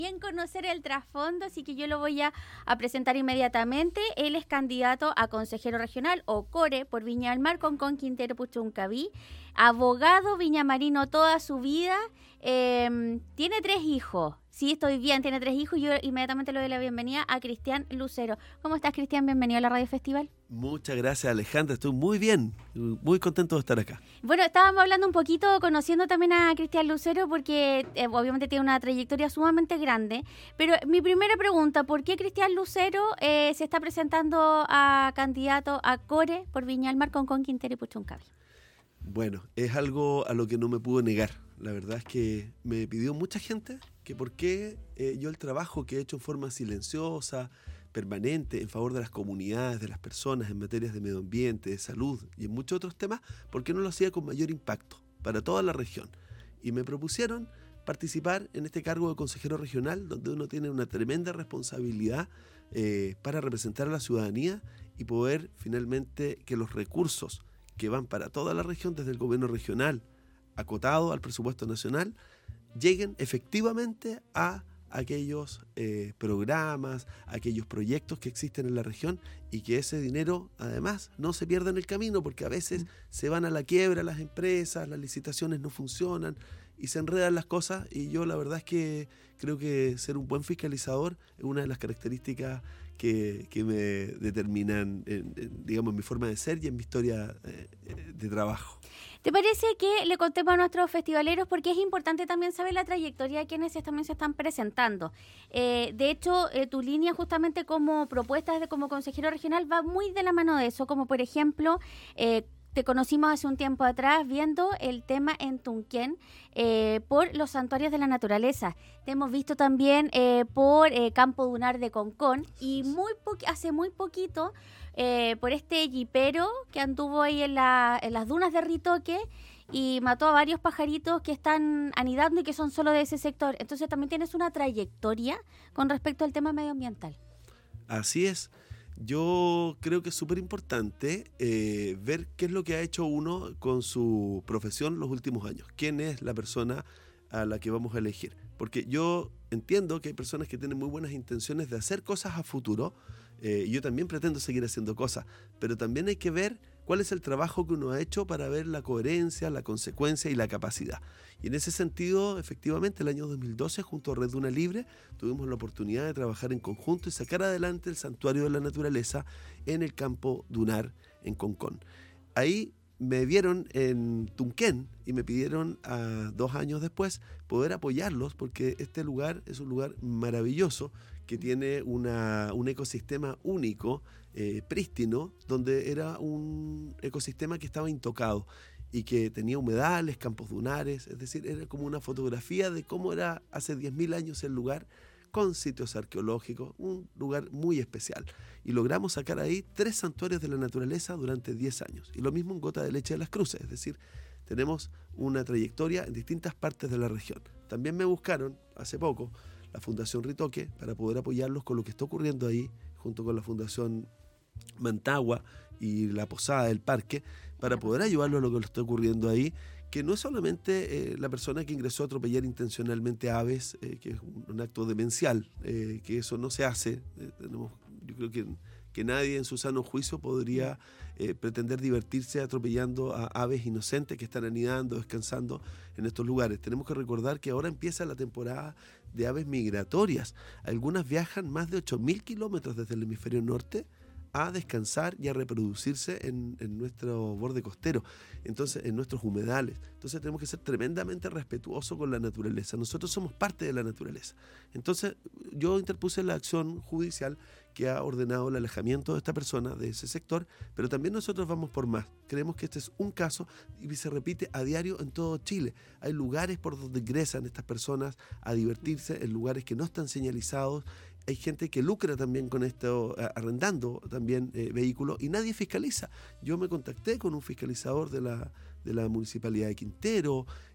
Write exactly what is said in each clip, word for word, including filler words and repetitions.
Bien conocer el trasfondo, así que yo lo voy a, a presentar inmediatamente. Él es candidato a consejero regional o core por Viña del Mar, Concón, Quintero, Puchuncaví, abogado viñamarino toda su vida, eh, tiene tres hijos. Sí, estoy bien, tiene tres hijos y yo inmediatamente le doy la bienvenida a Cristian Lucero. ¿Cómo estás, Cristian? Bienvenido a la Radio Festival. Muchas gracias, Alejandra. Estoy muy bien, muy contento de estar acá. Bueno, estábamos hablando un poquito, conociendo también a Cristian Lucero, porque eh, obviamente tiene una trayectoria sumamente grande. Pero mi primera pregunta, ¿por qué Cristian Lucero eh, se está presentando a candidato a core por Viña del Mar, Concón, Quintero y Puchuncaví? Bueno, es algo a lo que no me pude negar. La verdad es que me pidió mucha gente que por qué eh, yo el trabajo que he hecho en forma silenciosa, permanente, en favor de las comunidades, de las personas, en materias de medio ambiente, de salud y en muchos otros temas, ¿por qué no lo hacía con mayor impacto para toda la región? Y me propusieron participar en este cargo de consejero regional, donde uno tiene una tremenda responsabilidad eh, para representar a la ciudadanía y poder finalmente que los recursos que van para toda la región desde el gobierno regional, acotado al presupuesto nacional, lleguen efectivamente a aquellos eh, programas, aquellos proyectos que existen en la región y que ese dinero además no se pierda en el camino, porque a veces mm. se van a la quiebra las empresas, las licitaciones no funcionan y se enredan las cosas, y yo la verdad es que creo que ser un buen fiscalizador es una de las características que, que me determinan en, en, digamos, en mi forma de ser y en mi historia eh, de trabajo. ¿Te parece que le contemos a nuestros festivaleros? Porque es importante también saber la trayectoria de quienes también se están presentando. Eh, de hecho, eh, tu línea justamente como propuestas de como consejero regional va muy de la mano de eso, como por ejemplo... Eh, Te conocimos hace un tiempo atrás viendo el tema en Tunquén eh, por los santuarios de la naturaleza. Te hemos visto también eh, por eh, Campo Dunar de Concón y muy po- hace muy poquito eh, por este jipero que anduvo ahí en, la, en las dunas de Ritoque y mató a varios pajaritos que están anidando y que son solo de ese sector. Entonces también tienes una trayectoria con respecto al tema medioambiental. Así es. Yo creo que es súper importante eh, ver qué es lo que ha hecho uno con su profesión los últimos años. ¿Quién es la persona a la que vamos a elegir? Porque yo entiendo que hay personas que tienen muy buenas intenciones de hacer cosas a futuro. Eh, yo también pretendo seguir haciendo cosas, pero también hay que ver cuál es el trabajo que uno ha hecho para ver la coherencia, la consecuencia y la capacidad. Y en ese sentido, efectivamente, el año dos mil doce, junto a Red Duna Libre, tuvimos la oportunidad de trabajar en conjunto y sacar adelante el Santuario de la Naturaleza en el Campo Dunar, en Concón. Ahí me vieron en Tunquén y me pidieron a dos años después poder apoyarlos, porque este lugar es un lugar maravilloso que tiene una, un ecosistema único, eh, prístino, donde era un ecosistema que estaba intocado y que tenía humedales, campos dunares, es decir, era como una fotografía de cómo era hace diez mil años el lugar, con sitios arqueológicos, un lugar muy especial. Y logramos sacar ahí tres santuarios de la naturaleza durante diez años. Y lo mismo en Gota de Leche de las Cruces, es decir, tenemos una trayectoria en distintas partes de la región. También me buscaron hace poco la Fundación Ritoque para poder apoyarlos con lo que está ocurriendo ahí, junto con la Fundación Mantagua y la Posada del Parque, para poder ayudarlos a lo que está ocurriendo ahí, que no es solamente eh, la persona que ingresó a atropellar intencionalmente aves, eh, que es un, un acto demencial, eh, que eso no se hace. Eh, tenemos, yo creo que, que nadie en su sano juicio podría eh, pretender divertirse atropellando a aves inocentes que están anidando, descansando en estos lugares. Tenemos que recordar que ahora empieza la temporada de aves migratorias. Algunas viajan más de ocho mil kilómetros desde el hemisferio norte a descansar y a reproducirse en, en nuestro borde costero, entonces en nuestros humedales. Entonces tenemos que ser tremendamente respetuosos con la naturaleza. Nosotros somos parte de la naturaleza. Entonces yo interpuse la acción judicial que ha ordenado el alejamiento de esta persona de ese sector, pero también nosotros vamos por más. Creemos que este es un caso y se repite a diario en todo Chile. Hay lugares por donde ingresan estas personas a divertirse, en lugares que no están señalizados. Hay gente que lucra también con esto, arrendando también eh, vehículos, y nadie fiscaliza. Yo me contacté con un fiscalizador de la, de la Municipalidad de Quintero,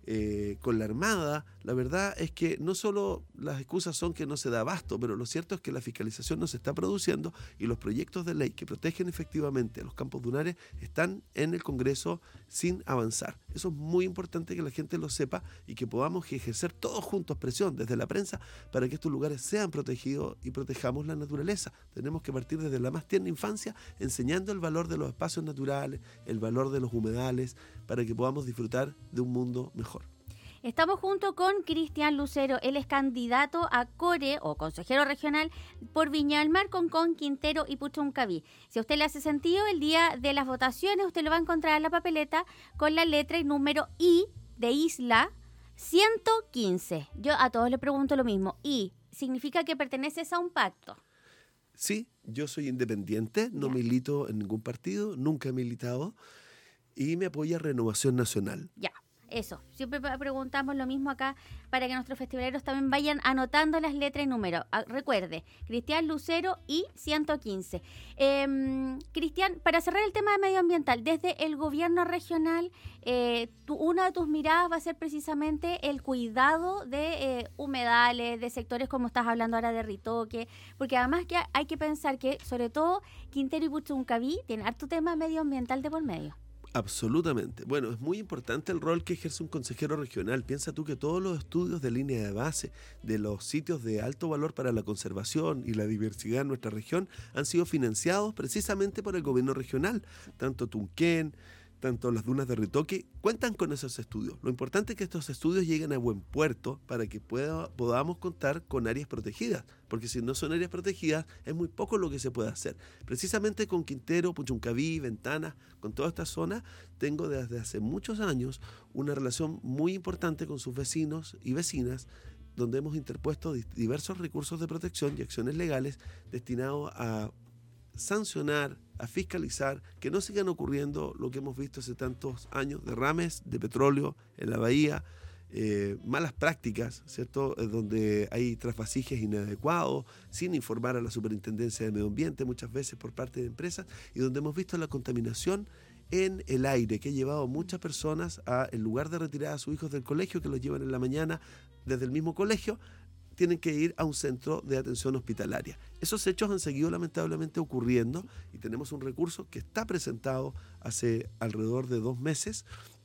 eh, con la Armada, la verdad es que no solo las excusas son que no se da abasto, pero lo cierto es que la fiscalización no se está produciendo y los proyectos de ley que protegen efectivamente a los campos dunares están en el Congreso sin avanzar. Eso es muy importante que la gente lo sepa y que podamos ejercer todos juntos presión desde la prensa para que estos lugares sean protegidos y protejamos la naturaleza. Tenemos que partir desde la más tierna infancia enseñando el valor de los espacios naturales, el valor de los humedales, para que podamos disfrutar de un mundo mejor. Estamos junto con Cristian Lucero, él es candidato a core o consejero regional por Viña del Mar, Concón, Quintero y Puchuncaví. Si a usted le hace sentido, el día de las votaciones usted lo va a encontrar en la papeleta con la letra y número I de Isla ciento quince. Yo a todos le pregunto lo mismo. I significa que perteneces a un pacto. Sí, yo soy independiente, no ya. milito en ningún partido, nunca he militado y me apoya Renovación Nacional. Ya. Eso, siempre preguntamos lo mismo acá para que nuestros festivaleros también vayan anotando las letras y números. Ah, recuerde, Cristian Lucero y ciento quince. Eh, Cristian, para cerrar el tema de medioambiental, desde el gobierno regional, eh, tu, una de tus miradas va a ser precisamente el cuidado de eh, humedales, de sectores como estás hablando ahora de Ritoque, porque además que hay que pensar que sobre todo Quintero y Puchuncaví tienen harto tema medioambiental de por medio. Absolutamente. Bueno, es muy importante el rol que ejerce un consejero regional. Piensa tú que todos los estudios de línea de base de los sitios de alto valor para la conservación y la diversidad en nuestra región han sido financiados precisamente por el gobierno regional. Tanto Tunquén, tanto las dunas de Ritoque, cuentan con esos estudios. Lo importante es que estos estudios lleguen a buen puerto para que pueda, podamos contar con áreas protegidas, porque si no son áreas protegidas es muy poco lo que se puede hacer. Precisamente con Quintero, Puchuncaví, Ventanas, con toda esta zona, tengo desde hace muchos años una relación muy importante con sus vecinos y vecinas, donde hemos interpuesto diversos recursos de protección y acciones legales destinados a sancionar, a fiscalizar, que no sigan ocurriendo lo que hemos visto hace tantos años, derrames de petróleo en la bahía, eh, malas prácticas, ¿cierto? Eh, donde hay trasvasijes inadecuados, sin informar a la Superintendencia de Medio Ambiente, muchas veces por parte de empresas, y donde hemos visto la contaminación en el aire, que ha llevado a muchas personas a, en lugar de retirar a sus hijos del colegio, que los llevan en la mañana desde el mismo colegio, tienen que ir a un centro de atención hospitalaria. Esos hechos han seguido lamentablemente ocurriendo y tenemos un recurso que está presentado hace alrededor de dos meses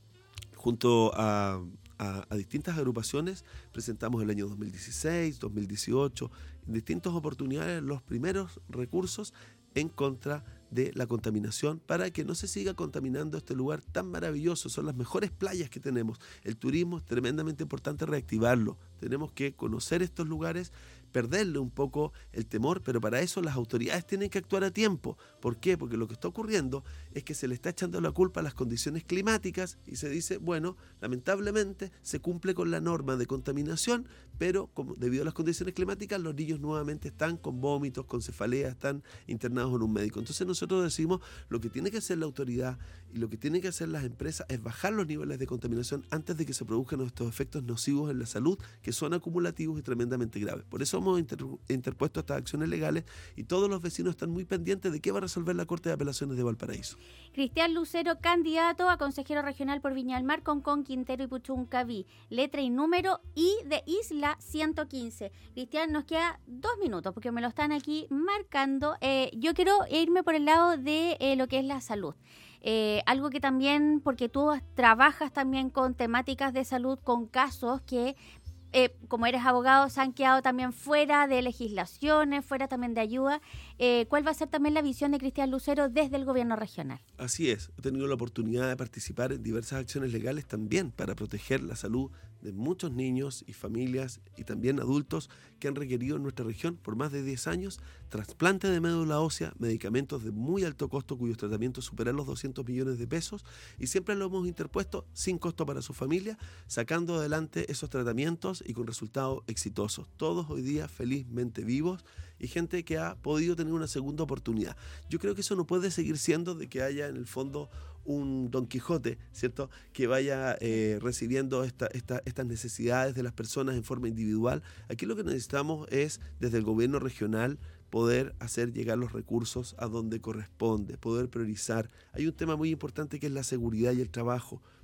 junto a, a, a distintas agrupaciones. Presentamos el año dos mil dieciséis, dos mil dieciocho, en distintas oportunidades los primeros recursos en contra de la contaminación para que no se siga contaminando este lugar tan maravilloso. Son las mejores playas que tenemos. El turismo es tremendamente importante reactivarlo. Tenemos que conocer estos lugares, perderle un poco el temor, pero para eso las autoridades tienen que actuar a tiempo. ¿Por qué? Porque lo que está ocurriendo es que se le está echando la culpa a las condiciones climáticas y se dice, bueno, lamentablemente se cumple con la norma de contaminación, pero como, debido a las condiciones climáticas los niños nuevamente están con vómitos, con cefalea, están internados en un médico. Entonces nosotros decimos, lo que tiene que hacer la autoridad y lo que tienen que hacer las empresas es bajar los niveles de contaminación antes de que se produzcan estos efectos nocivos en la salud, que son acumulativos y tremendamente graves. Por eso hemos inter- interpuesto estas acciones legales y todos los vecinos están muy pendientes de qué va a resolver la Corte de Apelaciones de Valparaíso. Cristian Lucero, candidato a consejero regional por Viña del Mar, Concón, Quintero y Puchuncaví. Letra y número I de Isla ciento quince. Cristian, nos queda dos minutos porque me lo están aquí marcando. Eh, yo quiero irme por el lado de eh, lo que es la salud. Eh, algo que también, porque tú trabajas también con temáticas de salud, con casos que, eh, como eres abogado, se han quedado también fuera de legislaciones, fuera también de ayuda. Eh, ¿Cuál va a ser también la visión de Cristian Lucero desde el gobierno regional? Así es, he tenido la oportunidad de participar en diversas acciones legales también para proteger la salud de muchos niños y familias y también adultos que han requerido en nuestra región por más de diez años trasplante de médula ósea, medicamentos de muy alto costo cuyos tratamientos superan los doscientos millones de pesos y siempre lo hemos interpuesto sin costo para su familia, sacando adelante esos tratamientos y con resultados exitosos. Todos hoy día felizmente vivos y gente que ha podido tener una segunda oportunidad. Yo creo que eso no puede seguir siendo de que haya en el fondo un Don Quijote, ¿cierto?, que vaya eh, recibiendo esta, esta, estas necesidades de las personas en forma individual. Aquí lo que necesitamos es, desde el gobierno regional, poder hacer llegar los recursos a donde corresponde, poder priorizar. Hay un tema muy importante que es la seguridad y el trabajo.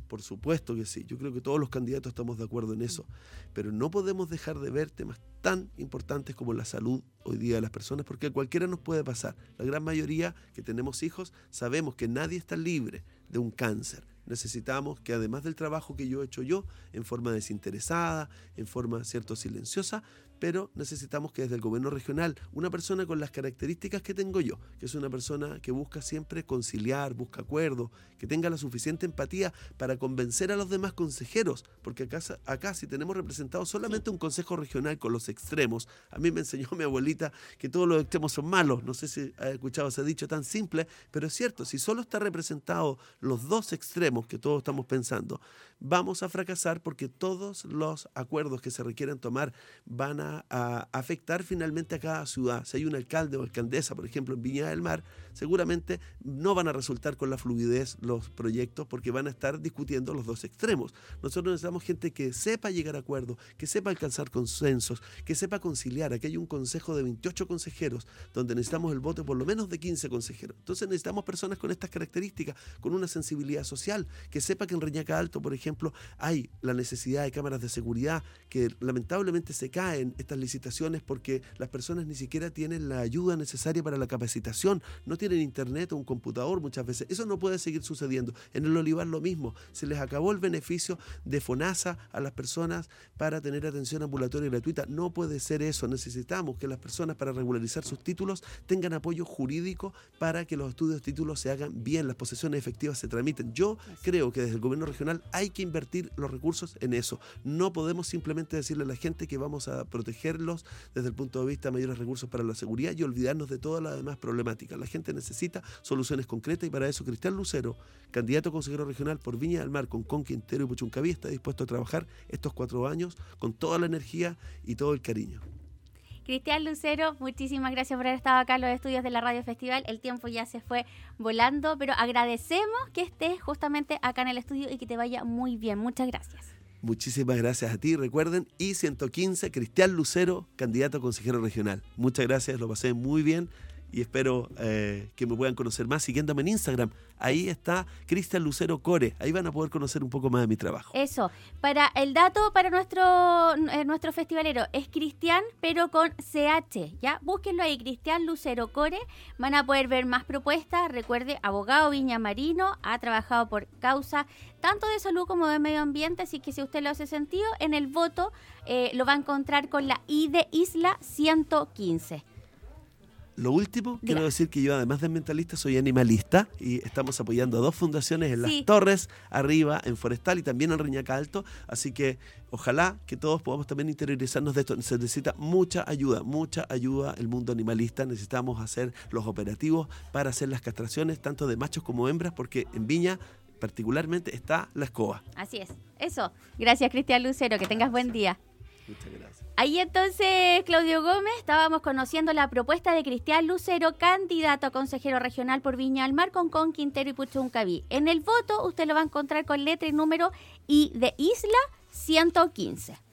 por supuesto que sí. Yo creo que todos los candidatos estamos de acuerdo en eso. Pero no podemos dejar de ver temas tan importantes como la salud hoy día de las personas, porque a cualquiera nos puede pasar. La gran mayoría que tenemos hijos sabemos que nadie está libre de un cáncer. Necesitamos que, además del trabajo que yo he hecho yo, en forma desinteresada, en forma, cierto, silenciosa, pero necesitamos que desde el gobierno regional, una persona con las características que tengo yo, que es una persona que busca siempre conciliar, busca acuerdos, que tenga la suficiente empatía para convencer a los demás consejeros, porque acá, acá si tenemos representado solamente un consejo regional con los extremos, a mí me enseñó mi abuelita que todos los extremos son malos, no sé si has escuchado ese dicho tan simple, pero es cierto, si solo está representado los dos extremos que todos estamos pensando, vamos a fracasar porque todos los acuerdos que se requieren tomar van a a afectar finalmente a cada ciudad. Si hay un alcalde o alcaldesa, por ejemplo, en Viña del Mar, seguramente no van a resultar con la fluidez los proyectos porque van a estar discutiendo los dos extremos. Nosotros necesitamos gente que sepa llegar a acuerdos, que sepa alcanzar consensos, que sepa conciliar. Aquí hay un consejo de veintiocho consejeros donde necesitamos el voto por lo menos de quince consejeros. Entonces necesitamos personas con estas características, con una sensibilidad social, que sepa que en Reñaca Alto, por ejemplo, hay la necesidad de cámaras de seguridad que lamentablemente se caen estas licitaciones porque las personas ni siquiera tienen la ayuda necesaria para la capacitación, no tienen internet o un computador muchas veces. Eso no puede seguir sucediendo. En el Olivar lo mismo, se les acabó el beneficio de FONASA a las personas para tener atención ambulatoria gratuita. No puede ser eso. Necesitamos que las personas, para regularizar sus títulos, tengan apoyo jurídico para que los estudios de títulos se hagan bien, las posesiones efectivas se tramiten. Yo creo que desde el gobierno regional hay que invertir los recursos en eso. No podemos simplemente decirle a la gente que vamos a protegerlos desde el punto de vista de mayores recursos para la seguridad y olvidarnos de todas las demás problemáticas. La gente necesita soluciones concretas y para eso Cristian Lucero, candidato a consejero regional por Viña del Mar con Conque, Quintero y Puchuncaví, está dispuesto a trabajar estos cuatro años con toda la energía y todo el cariño. Cristian Lucero, muchísimas gracias por haber estado acá en los estudios de la Radio Festival. El tiempo ya se fue volando, pero agradecemos que estés justamente acá en el estudio y que te vaya muy bien. Muchas gracias. Muchísimas gracias a ti. Recuerden, I ciento quince, Cristian Lucero, candidato a consejero regional. Muchas gracias, lo pasé muy bien y espero eh, que me puedan conocer más siguiéndome en Instagram. Ahí está Cristian Lucero Core. Ahí van a poder conocer un poco más de mi trabajo. Eso. Para el dato para nuestro eh, nuestro festivalero es Cristian, pero con C H. ¿Ya? Búsquenlo ahí, Cristian Lucero Core. Van a poder ver más propuestas. Recuerde, abogado viñamarino, ha trabajado por causa tanto de salud como de medio ambiente. Así que si usted lo hace sentido, en el voto eh, lo va a encontrar con la I de Isla ciento quince. Lo último, quiero decir que yo, además de ambientalista, soy animalista y estamos apoyando a dos fundaciones en Sí. Las Torres, arriba, en Forestal y también en Reñaca Alto. Así que ojalá que todos podamos también interiorizarnos de esto. Se necesita mucha ayuda, mucha ayuda el mundo animalista. Necesitamos hacer los operativos para hacer las castraciones, tanto de machos como hembras, porque en Viña particularmente está la escoba. Así es. Eso. Gracias, Cristian Lucero. Que tengas buen día. Muchas gracias. Ahí entonces, Claudio Gómez, estábamos conociendo la propuesta de Cristian Lucero, candidato a consejero regional por Viña del Mar con Con Quintero y Puchuncaví. En el voto usted lo va a encontrar con letra y número I de Isla ciento quince.